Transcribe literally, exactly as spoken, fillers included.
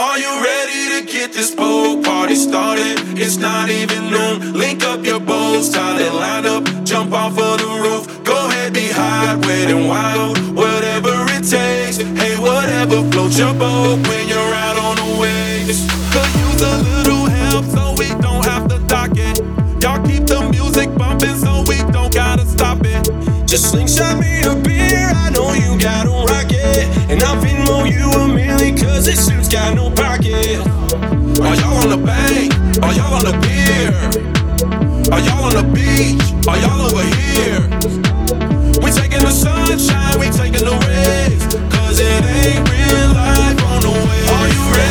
Are you ready to get this boat party started? It's not even noon. Link up your boats, tie that line up, jump off of the roof. Go ahead, be hot, wet and wild, whatever it takes. Hey, whatever floats your boat when you're out on the waves. Could use a little help so we don't have to dock it. Y'all keep the music bumping so we don't gotta stop it. Just slingshot me a beer, I know you got a rocket. And I'll Venmo you a milli cause this suit's got no pocket. Are y'all on the bank? Are y'all on the pier? Are y'all on the beach? Are y'all over here? We taking the sunshine, we taking the rays, cause it ain't real life on the way. Are you ready?